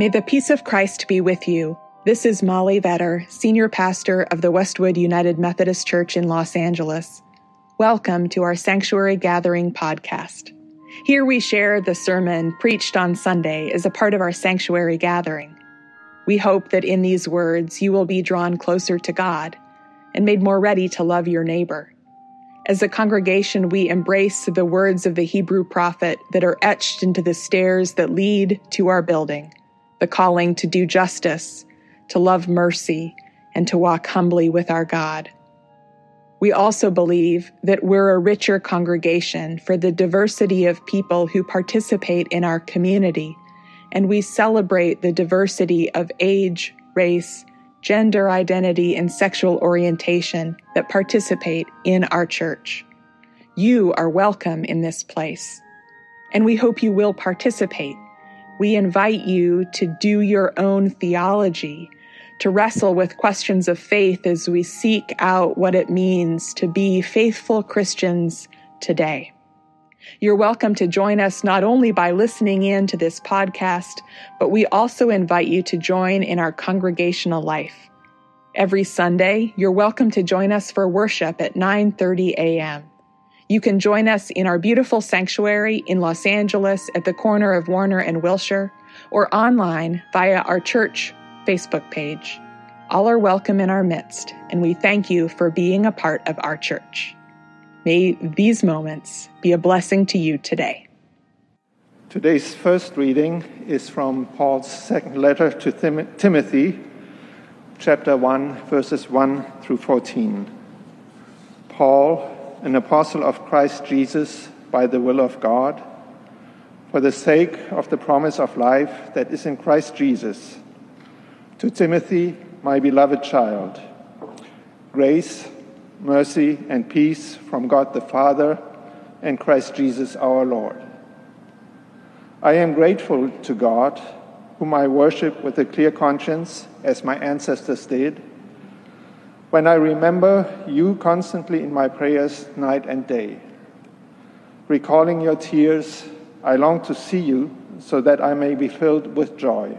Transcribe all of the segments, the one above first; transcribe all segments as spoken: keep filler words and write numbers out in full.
May the peace of Christ be with you. This is Molly Vetter, Senior Pastor of the Westwood United Methodist Church in Los Angeles. Welcome to our Sanctuary Gathering podcast. Here we share the sermon preached on Sunday as a part of our Sanctuary Gathering. We hope that in these words you will be drawn closer to God and made more ready to love your neighbor. As a congregation, we embrace the words of the Hebrew prophet that are etched into the stairs that lead to our building, the calling to do justice, to love mercy, and to walk humbly with our God. We also believe that we're a richer congregation for the diversity of people who participate in our community, and we celebrate the diversity of age, race, gender identity, and sexual orientation that participate in our church. You are welcome in this place, and we hope you will participate. We invite you to do your own theology, to wrestle with questions of faith as we seek out what it means to be faithful Christians today. You're welcome to join us not only by listening in to this podcast, but we also invite you to join in our congregational life. Every Sunday, you're welcome to join us for worship at nine thirty a.m. You can join us in our beautiful sanctuary in Los Angeles at the corner of Warner and Wilshire, or online via our church Facebook page. All are welcome in our midst, and we thank you for being a part of our church. May these moments be a blessing to you today. Today's first reading is from Paul's second letter to Tim- Timothy, chapter one, verses one through fourteen. Paul, an apostle of Christ Jesus by the will of God, for the sake of the promise of life that is in Christ Jesus, to Timothy, my beloved child, grace, mercy, and peace from God the Father and Christ Jesus our Lord. I am grateful to God, whom I worship with a clear conscience, as my ancestors did, when I remember you constantly in my prayers night and day. Recalling your tears, I long to see you so that I may be filled with joy.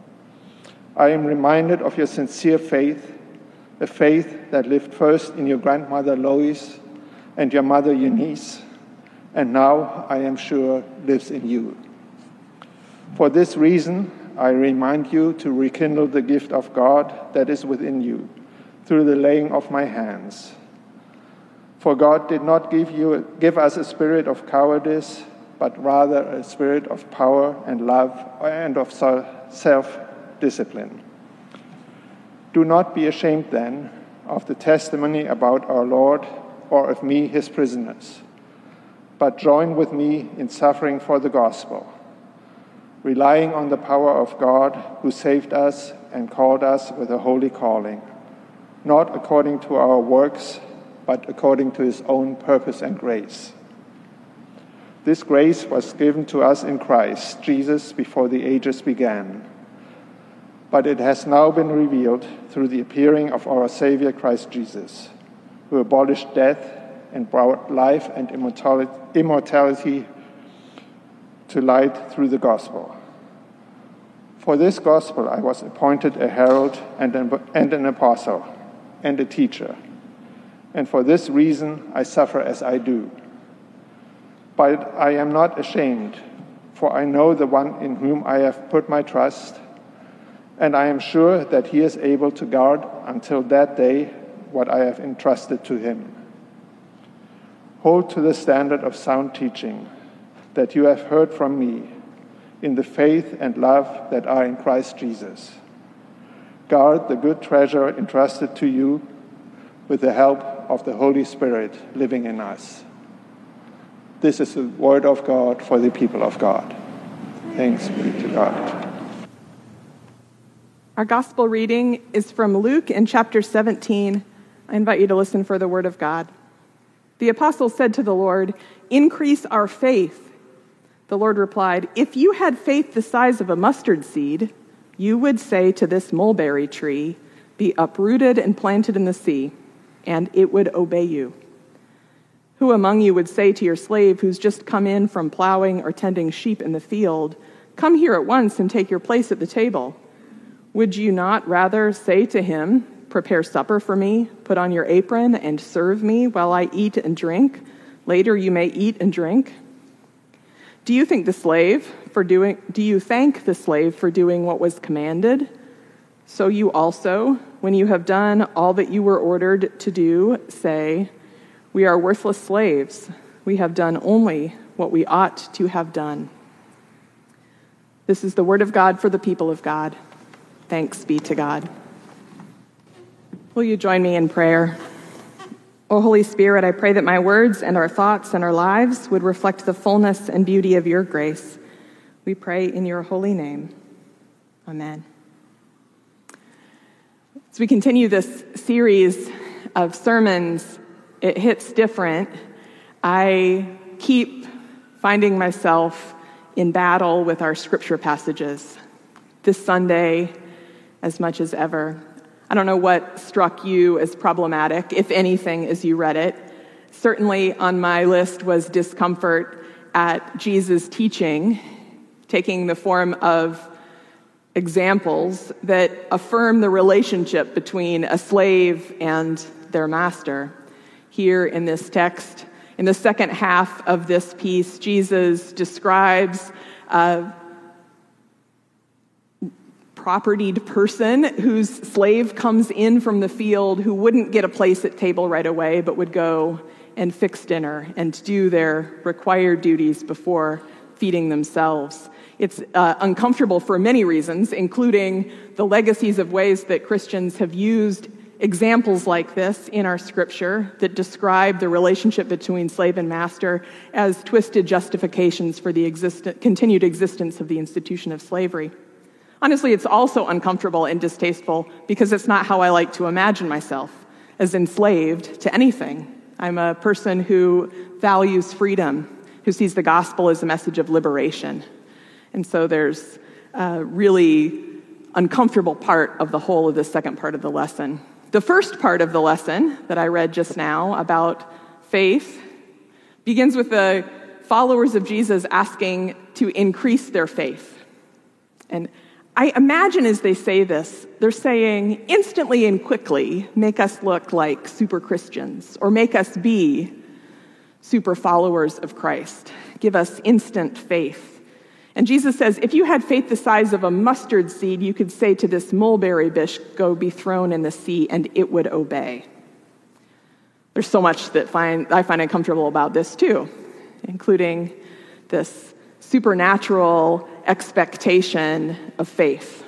I am reminded of your sincere faith, a faith that lived first in your grandmother Lois and your mother Eunice, and now, I am sure, lives in you. For this reason, I remind you to rekindle the gift of God that is within you, through the laying of my hands. For God did not give you give us a spirit of cowardice, but rather a spirit of power and love and of self-discipline. Do not be ashamed then of the testimony about our Lord or of me, his prisoners, but join with me in suffering for the gospel, relying on the power of God who saved us and called us with a holy calling, not according to our works, but according to his own purpose and grace. This grace was given to us in Christ Jesus before the ages began, but it has now been revealed through the appearing of our Savior Christ Jesus, who abolished death and brought life and immortality to light through the gospel. For this gospel I was appointed a herald and an apostle and a teacher, and for this reason I suffer as I do. But I am not ashamed, for I know the one in whom I have put my trust, and I am sure that he is able to guard until that day what I have entrusted to him. Hold to the standard of sound teaching that you have heard from me in the faith and love that are in Christ Jesus. Guard the good treasure entrusted to you with the help of the Holy Spirit living in us. This is the word of God for the people of God. Thanks be to God. Our gospel reading is from Luke in chapter seventeen. I invite you to listen for the word of God. The apostle said to the Lord, "Increase our faith." The Lord replied, "If you had faith the size of a mustard seed, you would say to this mulberry tree, 'Be uprooted and planted in the sea,' and it would obey you. Who among you would say to your slave who's just come in from plowing or tending sheep in the field, Come here at once and take your place at the table. Would you not rather say to him, 'Prepare supper for me, put on your apron, and serve me while I eat and drink? Later you may eat and drink'? Do you think the slave for doing do you thank the slave for doing what was commanded? So you also, when you have done all that you were ordered to do, say, 'We are worthless slaves. We have done only what we ought to have done.'" This is the word of God for the people of God. Thanks be to God. Will you join me in prayer? O Holy Spirit, I pray that my words and our thoughts and our lives would reflect the fullness and beauty of your grace. We pray in your holy name. Amen. As we continue this series of sermons, it hits different. I keep finding myself in battle with our scripture passages this Sunday as much as ever. I don't know what struck you as problematic, if anything, as you read it. Certainly on my list was discomfort at Jesus' teaching, taking the form of examples that affirm the relationship between a slave and their master. Here in this text, in the second half of this piece, Jesus describes a propertied person whose slave comes in from the field who wouldn't get a place at table right away, but would go and fix dinner and do their required duties before feeding themselves. It's uh, uncomfortable for many reasons, including the legacies of ways that Christians have used examples like this in our scripture that describe the relationship between slave and master as twisted justifications for the exist- continued existence of the institution of slavery. Honestly, it's also uncomfortable and distasteful because it's not how I like to imagine myself, as enslaved to anything. I'm a person who values freedom, who sees the gospel as a message of liberation. And so there's a really uncomfortable part of the whole of the second part of the lesson. The first part of the lesson that I read just now about faith begins with the followers of Jesus asking to increase their faith. And I imagine as they say this, they're saying, instantly and quickly, make us look like super Christians, or make us be super followers of Christ. Give us instant faith. And Jesus says, if you had faith the size of a mustard seed, you could say to this mulberry bush, go be thrown in the sea, and it would obey. There's so much that find, I find uncomfortable about this too, including this supernatural expectation of faith.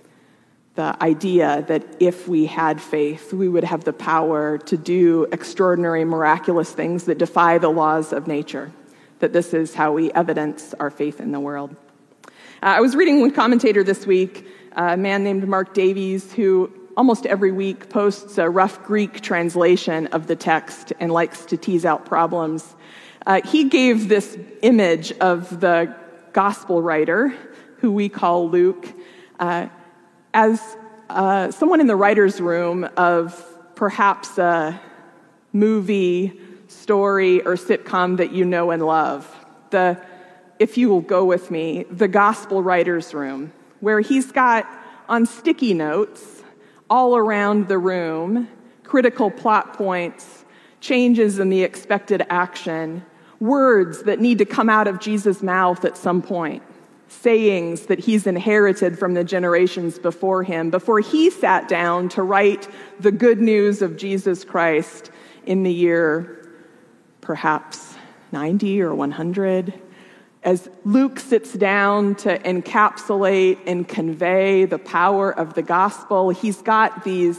The idea that if we had faith, we would have the power to do extraordinary, miraculous things that defy the laws of nature. That this is how we evidence our faith in the world. Uh, I was reading one commentator this week, a man named Mark Davies, who almost every week posts a rough Greek translation of the text and likes to tease out problems. Uh, he gave this image of the gospel writer, who we call Luke, uh, as uh, someone in the writer's room of perhaps a movie, story, or sitcom that you know and love. The, if you will go with me, the gospel writer's room, where he's got on sticky notes all around the room, critical plot points, changes in the expected action, words that need to come out of Jesus' mouth at some point, sayings that he's inherited from the generations before him, before he sat down to write the good news of Jesus Christ in the year perhaps ninety or one hundred. As Luke sits down to encapsulate and convey the power of the gospel, he's got these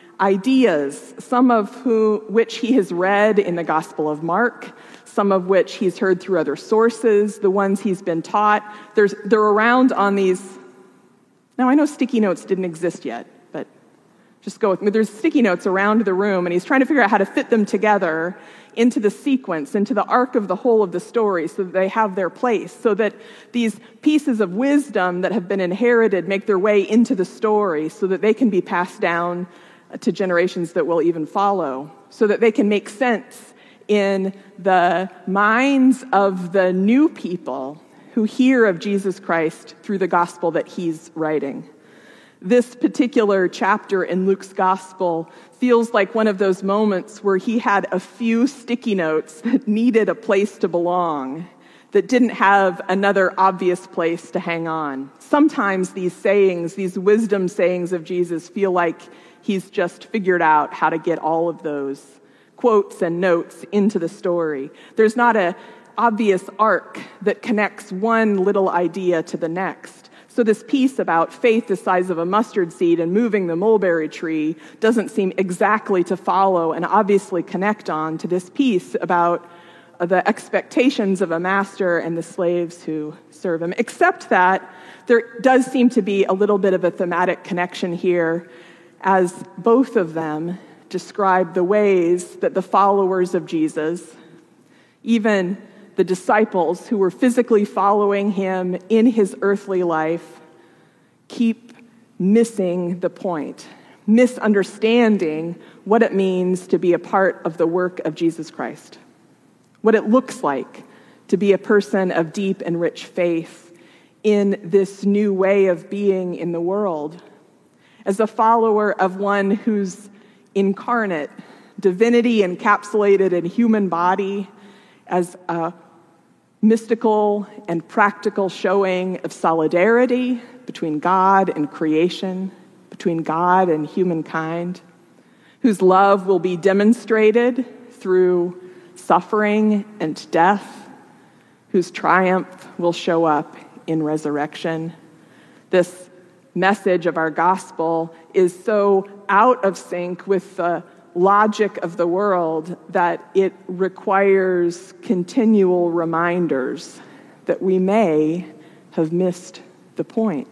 ideas, some of who, which he has read in the Gospel of Mark, some of which he's heard through other sources, the ones he's been taught. There's, they're around on these. Now, I know sticky notes didn't exist yet, but just go with me. There's sticky notes around the room, and he's trying to figure out how to fit them together into the sequence, into the arc of the whole of the story, so that they have their place, so that these pieces of wisdom that have been inherited make their way into the story, so that they can be passed down to generations that will even follow, so that they can make sense in the minds of the new people who hear of Jesus Christ through the gospel that he's writing. This particular chapter in Luke's gospel feels like one of those moments where he had a few sticky notes that needed a place to belong, that didn't have another obvious place to hang on. Sometimes these sayings, these wisdom sayings of Jesus, feel like he's just figured out how to get all of those quotes and notes into the story. There's not an obvious arc that connects one little idea to the next. So this piece about faith the size of a mustard seed and moving the mulberry tree doesn't seem exactly to follow and obviously connect on to this piece about the expectations of a master and the slaves who serve him, except that there does seem to be a little bit of a thematic connection here, as both of them describe the ways that the followers of Jesus, even the disciples who were physically following him in his earthly life, keep missing the point, misunderstanding what it means to be a part of the work of Jesus Christ, what it looks like to be a person of deep and rich faith in this new way of being in the world, as a follower of one who's incarnate, divinity encapsulated in human body, as a mystical and practical showing of solidarity between God and creation, between God and humankind, whose love will be demonstrated through suffering and death, whose triumph will show up in resurrection. This message of our gospel is so out of sync with the logic of the world that it requires continual reminders that we may have missed the point.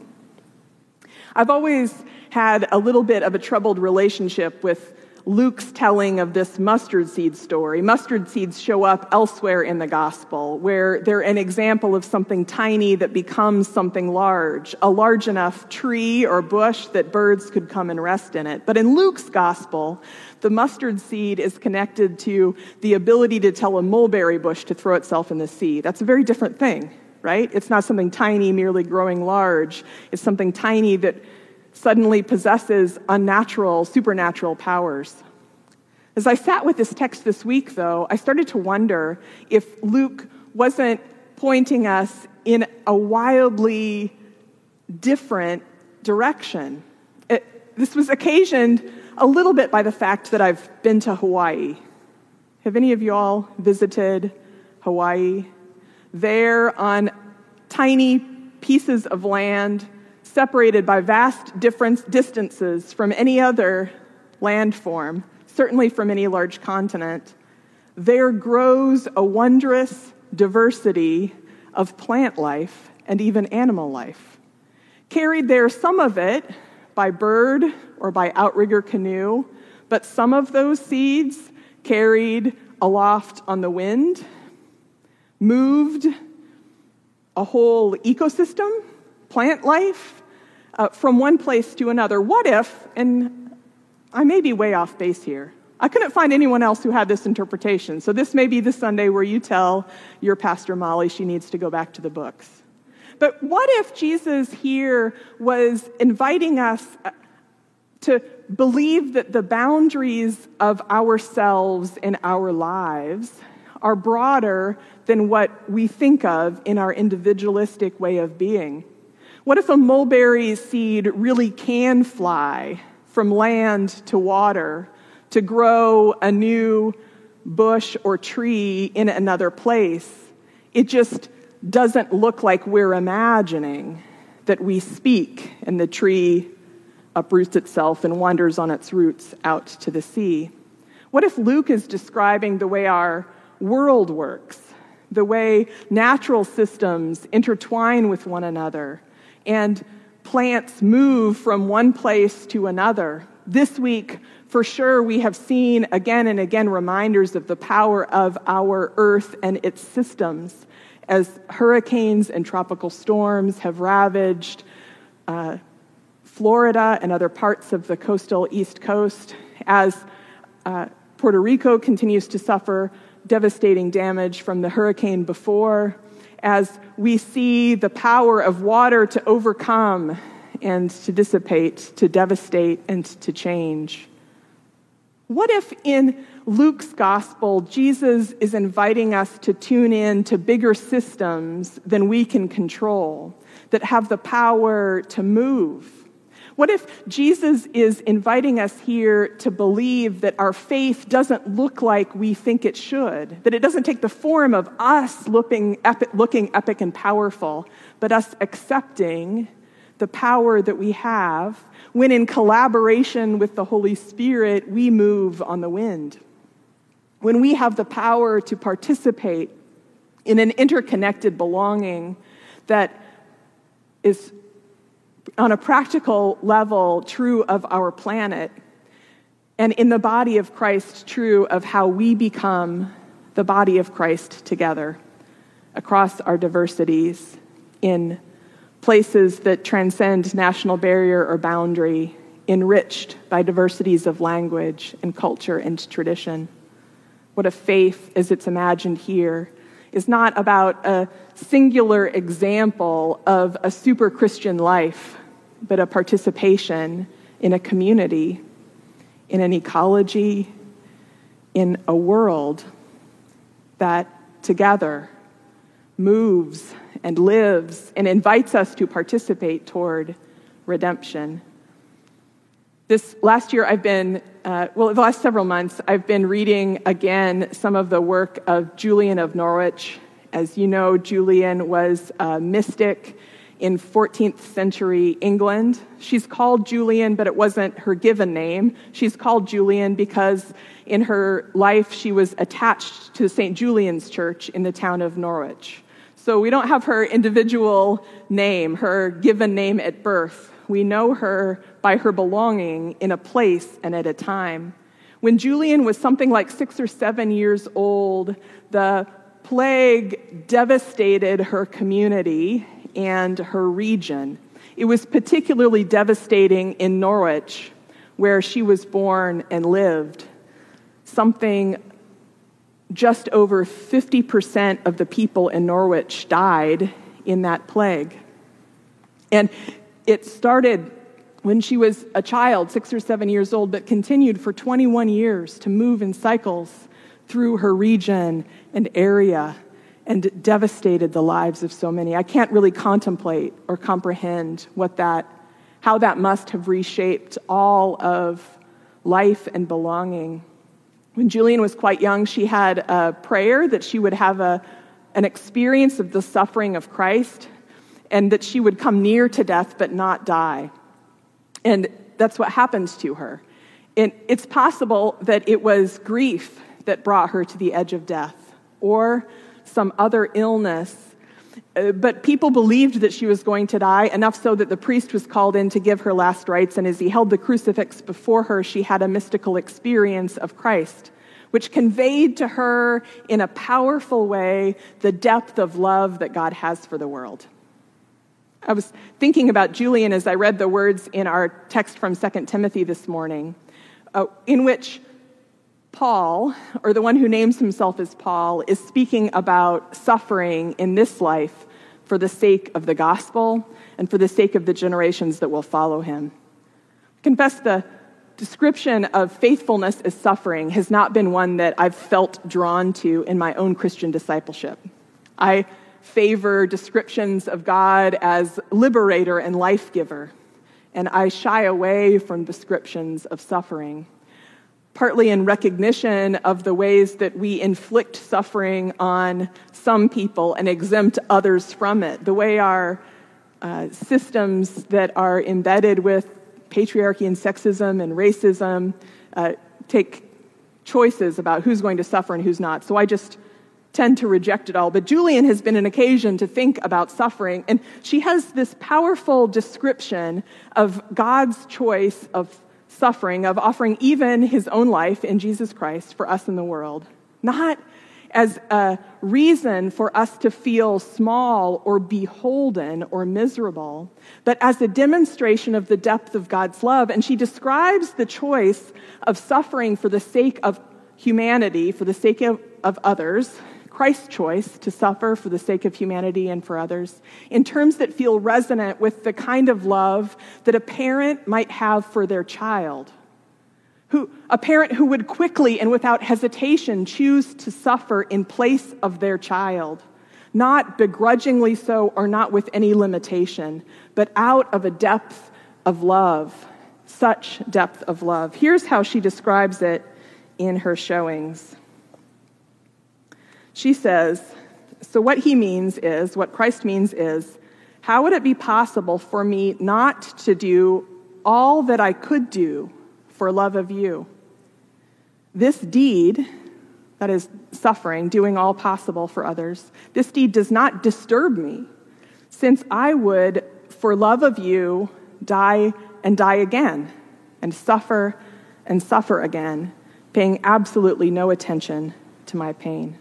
I've always had a little bit of a troubled relationship with Luke's telling of this mustard seed story. Mustard seeds show up elsewhere in the gospel, where they're an example of something tiny that becomes something large, a large enough tree or bush that birds could come and rest in it. But in Luke's gospel, the mustard seed is connected to the ability to tell a mulberry bush to throw itself in the sea. That's a very different thing, right? It's not something tiny merely growing large. It's something tiny that suddenly possesses unnatural, supernatural powers. As I sat with this text this week, though, I started to wonder if Luke wasn't pointing us in a wildly different direction. It, this was occasioned a little bit by the fact that I've been to Hawaii. Have any of you all visited Hawaii? There on tiny pieces of land separated by vast difference, distances from any other landform, certainly from any large continent, there grows a wondrous diversity of plant life and even animal life. Carried there, some of it by bird or by outrigger canoe, but some of those seeds carried aloft on the wind, moved a whole ecosystem, plant life, Uh, from one place to another. What if, and I may be way off base here, I couldn't find anyone else who had this interpretation, so this may be the Sunday where you tell your Pastor Molly she needs to go back to the books. But what if Jesus here was inviting us to believe that the boundaries of ourselves and our lives are broader than what we think of in our individualistic way of being? What if a mulberry seed really can fly from land to water to grow a new bush or tree in another place? It just doesn't look like we're imagining that we speak and the tree uproots itself and wanders on its roots out to the sea. What if Luke is describing the way our world works, the way natural systems intertwine with one another, and plants move from one place to another? This week, for sure, we have seen again and again reminders of the power of our earth and its systems as hurricanes and tropical storms have ravaged uh, Florida and other parts of the coastal East Coast, as uh, Puerto Rico continues to suffer devastating damage from the hurricane before, as we see the power of water to overcome and to dissipate, to devastate, and to change. What if in Luke's gospel, Jesus is inviting us to tune in to bigger systems than we can control, that have the power to move? What if Jesus is inviting us here to believe that our faith doesn't look like we think it should, that it doesn't take the form of us looking epic, looking epic and powerful, but us accepting the power that we have when in collaboration with the Holy Spirit, we move on the wind? When we have the power to participate in an interconnected belonging that is on a practical level true of our planet, and in the body of Christ true of how we become the body of Christ together across our diversities in places that transcend national barrier or boundary, enriched by diversities of language and culture and tradition. What a faith, as it's imagined here, is not about a singular example of a super Christian life, but a participation in a community, in an ecology, in a world that together moves and lives and invites us to participate toward redemption. This last year I've been, uh, well, the last several months, I've been reading again some of the work of Julian of Norwich. As you know, Julian was a mystic in fourteenth century England. She's called Julian, but it wasn't her given name. She's called Julian because in her life she was attached to Saint Julian's Church in the town of Norwich. So we don't have her individual name, her given name at birth. We know her by her belonging in a place and at a time. When Julian was something like six or seven years old, the plague devastated her community and her region. It was particularly devastating in Norwich, where she was born and lived. Something just over fifty percent of the people in Norwich died in that plague. And it started when she was a child, six or seven years old, but continued for twenty-one years to move in cycles through her region and area and devastated the lives of so many. I can't really contemplate or comprehend what that, how that must have reshaped all of life and belonging. When Julian was quite young, she had a prayer that she would have a, an experience of the suffering of Christ and that she would come near to death but not die. And that's what happens to her. And it's possible that it was grief that brought her to the edge of death or some other illness. Uh, but people believed that she was going to die, enough so that the priest was called in to give her last rites, and as he held the crucifix before her, she had a mystical experience of Christ, which conveyed to her in a powerful way the depth of love that God has for the world. I was thinking about Julian as I read the words in our text from Second Timothy this morning, uh, in which Paul, or the one who names himself as Paul, is speaking about suffering in this life for the sake of the gospel and for the sake of the generations that will follow him. I confess the description of faithfulness as suffering has not been one that I've felt drawn to in my own Christian discipleship. I favor descriptions of God as liberator and life giver, and I shy away from descriptions of suffering, partly in recognition of the ways that we inflict suffering on some people and exempt others from it, the way our uh, systems that are embedded with patriarchy and sexism and racism uh, take choices about who's going to suffer and who's not. So I just tend to reject it all. But Julian has been an occasion to think about suffering, and she has this powerful description of God's choice of suffering, of offering even his own life in Jesus Christ for us in the world, not as a reason for us to feel small or beholden or miserable, but as a demonstration of the depth of God's love. And she describes the choice of suffering for the sake of humanity, for the sake of, of others, Christ's choice to suffer for the sake of humanity and for others, in terms that feel resonant with the kind of love that a parent might have for their child. Who, a parent who would quickly and without hesitation choose to suffer in place of their child, not begrudgingly so or not with any limitation, but out of a depth of love, such depth of love. Here's how she describes it in her showings. She says, so what he means is, what Christ means is, how would it be possible for me not to do all that I could do for love of you? This deed, that is suffering, doing all possible for others, this deed does not disturb me, since I would, for love of you, die and die again, and suffer and suffer again, paying absolutely no attention to my pain.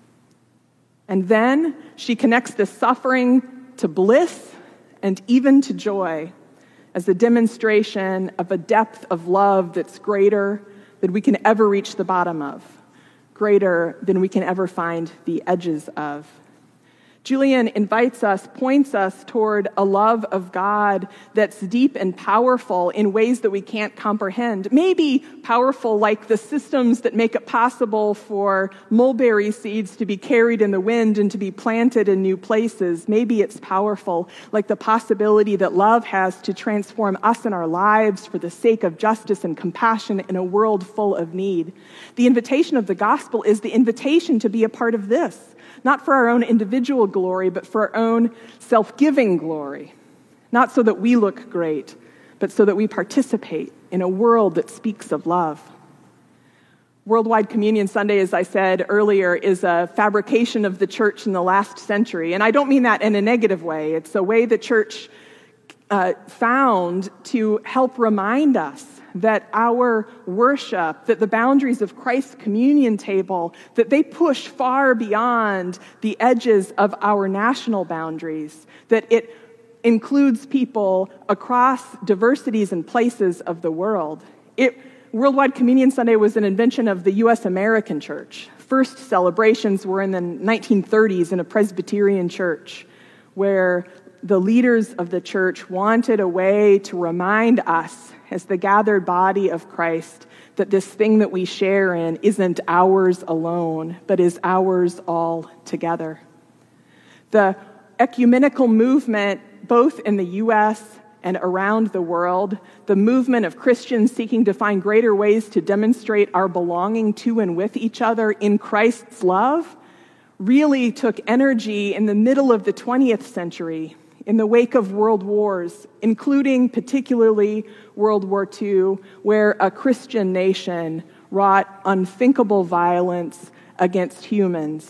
And then she connects the suffering to bliss and even to joy as a demonstration of a depth of love that's greater than we can ever reach the bottom of, greater than we can ever find the edges of. Julian invites us, points us toward a love of God that's deep and powerful in ways that we can't comprehend. Maybe powerful like the systems that make it possible for mulberry seeds to be carried in the wind and to be planted in new places. Maybe it's powerful like the possibility that love has to transform us and our lives for the sake of justice and compassion in a world full of need. The invitation of the gospel is the invitation to be a part of this. Not for our own individual glory, but for our own self-giving glory. Not so that we look great, but so that we participate in a world that speaks of love. Worldwide Communion Sunday, as I said earlier, is a fabrication of the church in the last century. And I don't mean that in a negative way. It's a way the church uh, found to help remind us that our worship, that the boundaries of Christ's communion table, that they push far beyond the edges of our national boundaries, that it includes people across diversities and places of the world. It, Worldwide Communion Sunday was an invention of the U S American church. First celebrations were in the nineteen thirties in a Presbyterian church, where the leaders of the church wanted a way to remind us as the gathered body of Christ that this thing that we share in isn't ours alone, but is ours all together. The ecumenical movement, both in the U S and around the world, the movement of Christians seeking to find greater ways to demonstrate our belonging to and with each other in Christ's love, really took energy in the middle of the twentieth century, in the wake of world wars, including particularly World War Two, where a Christian nation wrought unthinkable violence against humans.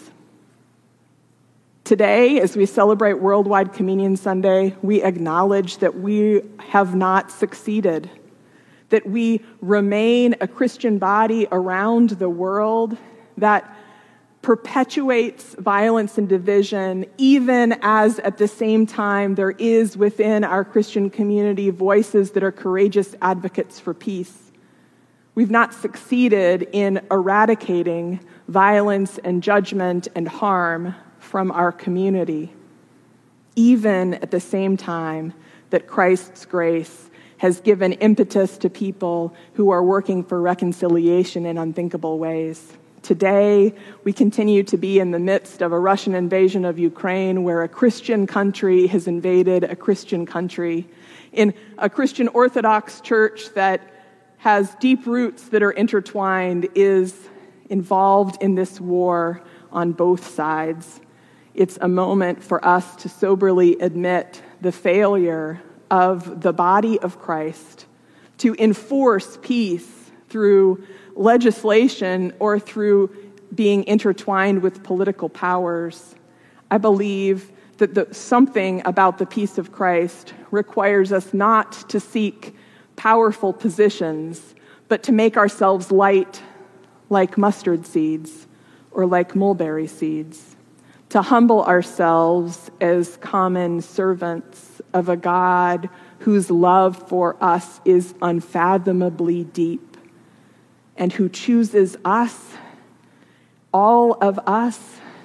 Today, as we celebrate Worldwide Communion Sunday, we acknowledge that we have not succeeded, that we remain a Christian body around the world that perpetuates violence and division, even as at the same time there is within our Christian community voices that are courageous advocates for peace. We've not succeeded in eradicating violence and judgment and harm from our community, even at the same time that Christ's grace has given impetus to people who are working for reconciliation in unthinkable ways. Today, we continue to be in the midst of a Russian invasion of Ukraine, where a Christian country has invaded a Christian country, in a Christian Orthodox church that has deep roots that are intertwined, is involved in this war on both sides. It's a moment for us to soberly admit the failure of the body of Christ to enforce peace through legislation or through being intertwined with political powers. I believe that the, something about the peace of Christ requires us not to seek powerful positions, but to make ourselves light like mustard seeds or like mulberry seeds, to humble ourselves as common servants of a God whose love for us is unfathomably deep, and who chooses us, all of us,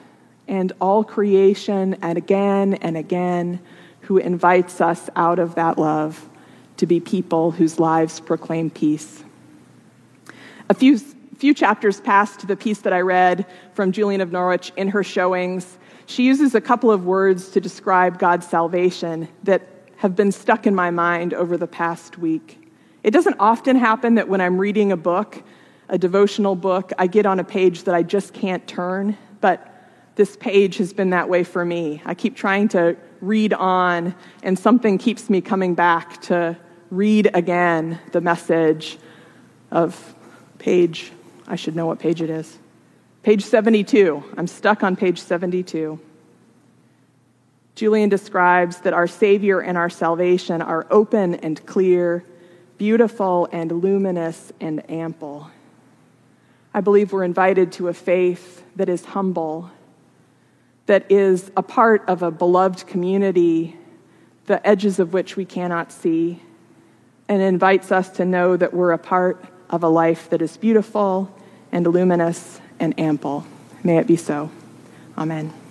and all creation, and again and again, who invites us out of that love to be people whose lives proclaim peace. A few, few chapters past the piece that I read from Julian of Norwich in her showings, she uses a couple of words to describe God's salvation that have been stuck in my mind over the past week. It doesn't often happen that when I'm reading a book, a devotional book, I get on a page that I just can't turn, but this page has been that way for me. I keep trying to read on, and something keeps me coming back to read again the message of page, I should know what page it is. Page seventy-two. I'm stuck on page seventy-two. Julian describes that our Savior and our salvation are open and clear, beautiful and luminous and ample. I believe we're invited to a faith that is humble, that is a part of a beloved community, the edges of which we cannot see, and invites us to know that we're a part of a life that is beautiful and luminous and ample. May it be so. Amen.